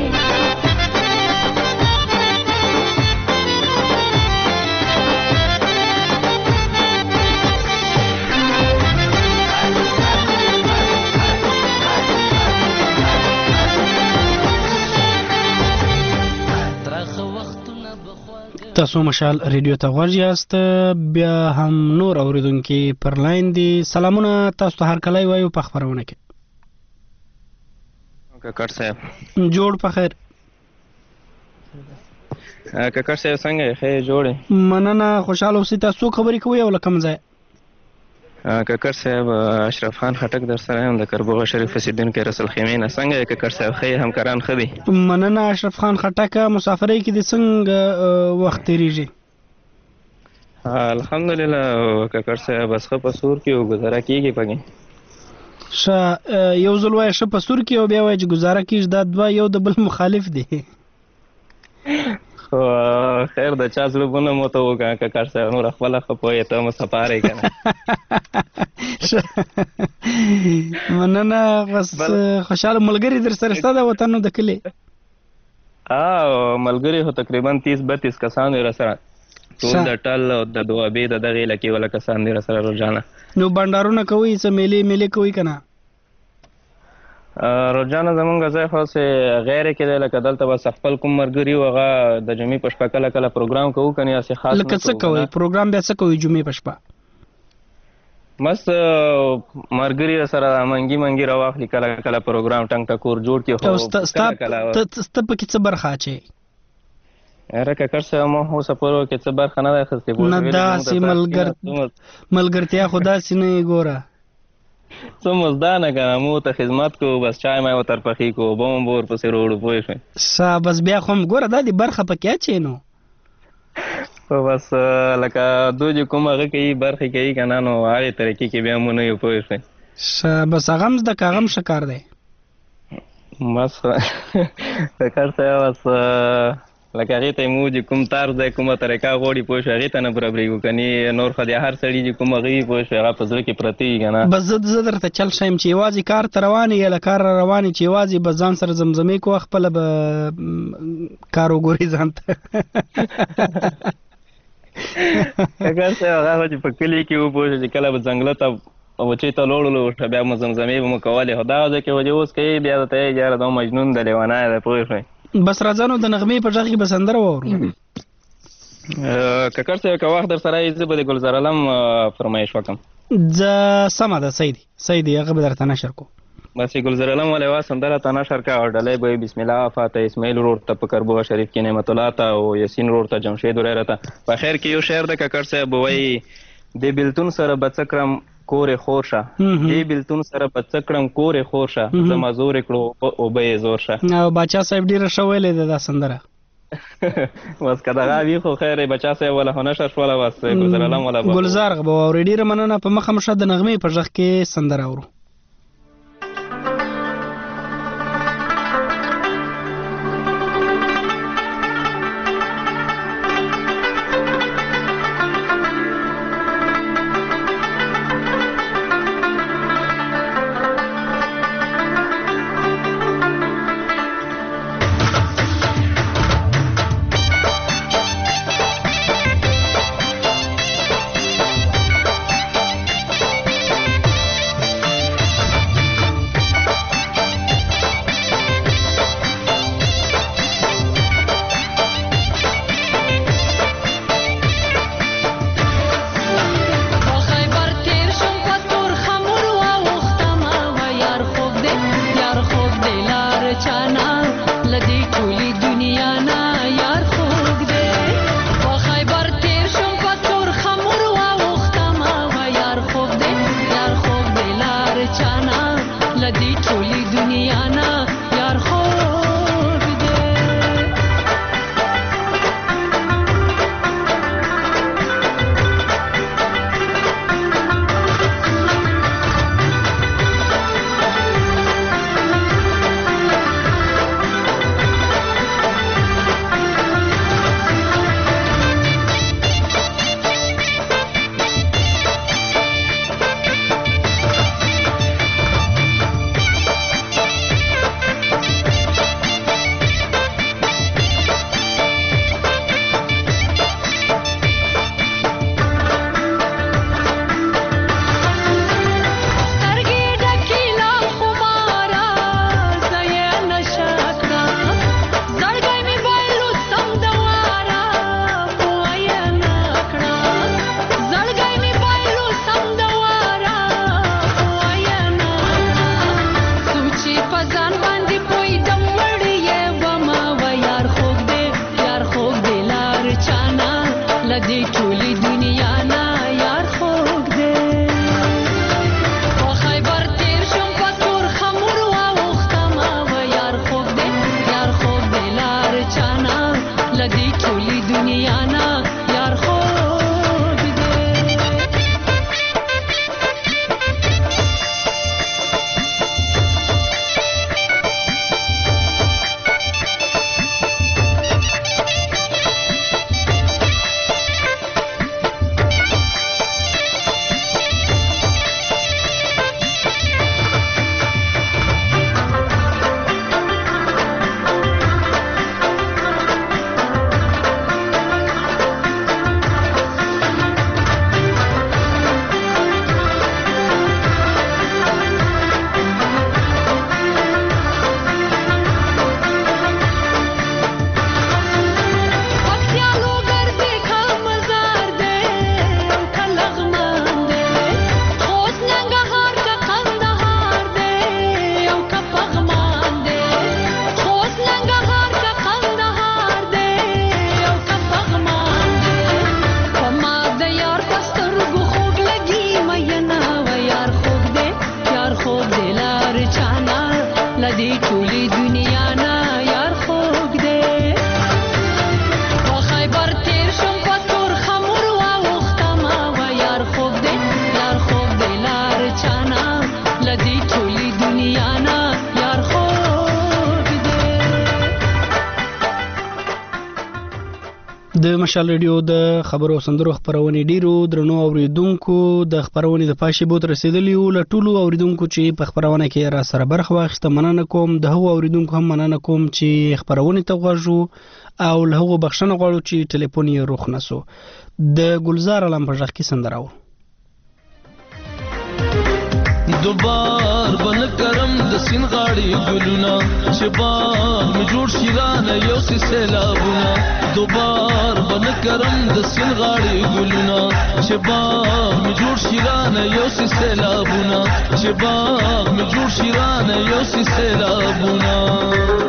تاسو مشال ریډیو ته غوږ یاست. بیا هم نور اوریدونکي پر لاین دي. سلامونه تاسو ته هر کله وایو په خبرونه کې. کاکړ صاحب جوړ په خیر. کاکړ صاحب څنګه یې؟ ښه جوړې؟ مننه، خوشحاله اوسئ. تاسو خبرې کوئ او له کوم ځای؟ کاکړ صاحب اشرف خان خټک در سره یم د کربوغه شریف اوسېدونکی رسول خیمې نه. څنګه یې کاکړ صاحب؟ ښه همکاران ښه دي؟ مننه اشرف خان خټک. مسافرۍ کې د څنګه وخت تېرېږي؟ الحمدلله کاکړ صاحب بس ښه په سور کې او ګزاره کېږي پکې. ښه یو ځل وایه ښه په سور کې او بیا وایه چې ګزاره کېږي. دا دوه یو د بل مخالف دي. خیر د چا زړونه مو ته وکړه کاکړ صاحب، نور خپله ښه پوهې ته مو سپارئ که نه. مننه. بس خوشحاله ملګري در سره شته د وطن د کلي؟ ملګري خو تقریبا تیس بتیس کسان دي راسره، ټول د ټل او د دوابې د دغې علاقې والا کسان دي راسره روزانه. نو بنډارونه کوئ؟ څه میلې میلې کوئ که نه؟ روزانه زمونږ ځای خو چې غیرې کې دی، لکه دلته بس خپل کوم ملګري و هغه د جمعې په شپه کله کله پروګرام کوو که نه هسې خاص. لکه څه کوئ پروګرام؟ بیا څه کوئ جمعې په شپه؟ بس ملګري سره منګي منګي راواخلي، کله کله پروګرام ټنګ ټکور جوړ کړي. خو ستا پکې څه برخه اچوې؟ یاره کاکړ صاحب ما خو اوسه پورې کې څه برخه نه ده اخیستې. نه داسې ملګرتیا خو داسې نه یې ګوره. څه مزدانه که نه، مو ته خدمت کوو، بس چای ما ورته پخې کوو، اوبه مو به ورپسې راوړو. پوه شوې؟ ښه بس بیا خو هم ګوره دا دې برخه پکې اچوې نو. خو بس لکه دوی چې کوم هغه کوي برخې کوي که نه، نو هغې طریقې کې بیا مو نه یو. پوه شوې؟ ښه بس هغه هم زده که هغه هم ښه کار دی. بس کاکړ صاحب بس لکه هغې ته یې مو چې کوم طرز دی کومه طریقه غواړي، پوه شوې، هغې ته نه برابرېږو. که نه نور خو د هر سړي چې کوم هغه وي، پوه شوې، هغه په زړه کې پرته وي که نه. بس زه زه درته چل ښیم چې یوازې کار ته روان یې یا له کار را روان یې، چې یوازې به ځان سره زمزمې کوه، خپله به کار وګورې ځان ته. کاکړ صاحب هغه خو چې په کلي کې و، پوه شوې، چې کله به ځنګله ته وچې ته لوړلو بیا مو زمزمې به مو کولې. خو دغه ځای کې و چې اوس کوې بیا درته یې یاره دا مجنون دی، لیونی دی. پوه شوې؟ بس راځه نو د نغمې په غږ کې به سندره واورو. کاکړ صاحب که وخت در سره یې زه به د ګلزار علم فرمایش وکړم. زه سمه ده، صحیح دی صحیح دی، هغه به درته نشر کو. بس یې ګلزار علم والا یوه سندره ته نشر کړه او ډلۍ به یې بسم الله افاته، اسماعیل ورور ته په کربوغه شریف کې نعمت الله ته او یاسین ورور ته جمشید وريره ته. په خیر کې یو شعر د کاکړ صاحب وایي د بېلتون سره به څه کړم کورې خور شه، دې بېلتون سره به څه کړم کورې خور شه، زما زورې کړو اوبه یې زور شه. او باچا صاحب ډېره ښه ویلې ده دا سندره. بس که دغه وي خو خیر یې بچا صاحب والا خو نشر شوله، بس ګلزار علم والا به ګلزار به واورې. ډېره مننه. په مخه مشه د نغمې په غږ کې سندره اورو. د مشال ریډیو د خبرو سندرو خبرونې ډیرو درنو اوریدونکو د خبرونې د پاشي بوت رسیدلی او لټولو اوریدونکو چې په خبرونه کې را سره برخه واخیسته مننه کوم. د هغو اوریدونکو هم مننه کوم چې خبرونه ته غوږو او له هغو بخښنه غواړو چې ټلیفون یې روخ نسو. د ګلزار علم په ژغ کې سندره و. دوبار بن کرم د سین غاړي ګلونه چې باغ می جوړ شیرانه یو سی سیلابونه دوبار بن کرم د سین غاړي ګلونه چې باغ می جوړ شیرانه یو سی سیلابونه چې باغ می جوړ شیرانه یو سی سیلابونه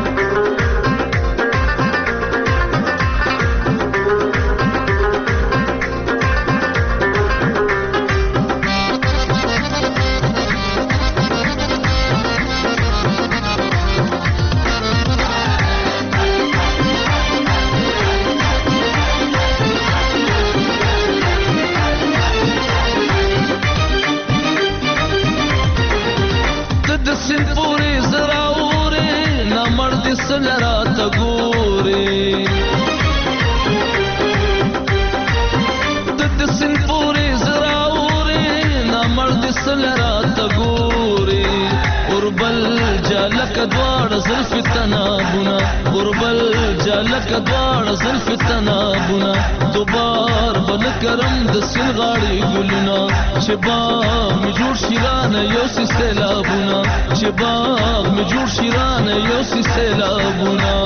جالک دوار زلف تنابونه دوبار بن کرم د سین غاړي ګلونه چې باغ می جوړ شیرانه یو سی سیلابونه چې باغ می جوړ شیرانه یو سی سیلابونه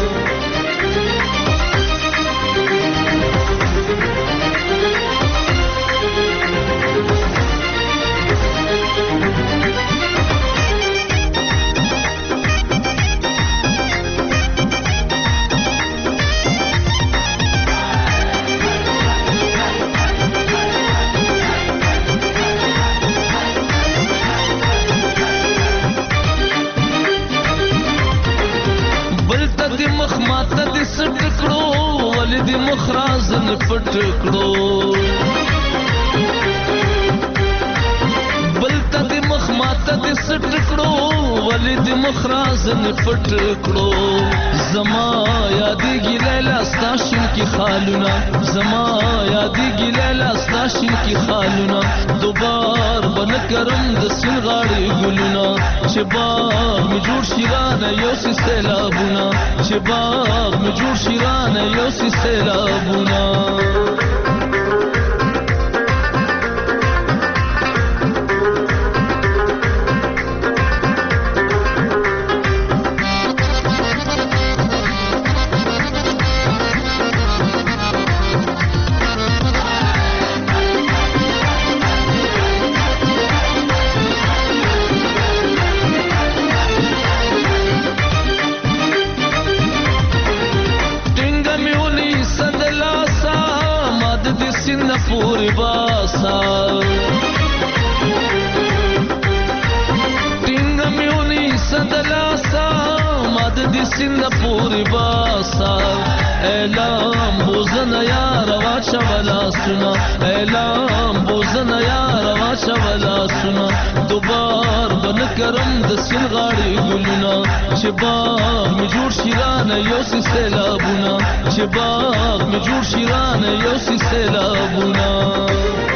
مخراز نه پټ کړو بلته د مخ ماته د سټ کړو ولې د مخراز نه پټ کړو زما یادېږي لیلا ستا شین کې خالونه زما یادېږي لیلا ستا شین کې خالونه دوبار بن کرم د سین غاړي ګلونه چې باغ می جوړ شیرانه یو سی سیلابونه چې باغ می جوړ شیرانه یو سی سیلابونه پوری باسا ټینګ میونی صدلاسا مد دي سین پوری باسا اعلام بوزن یار واچا ولا سنا اعلام بوزن یار واچا ولا سنا دوبار بن کرم د سین غاړي ګلونه چې باغ می جوړ شیرانه یو سی سیلابونه چې باغ می جوړ شیرانه یو سی سیلابونه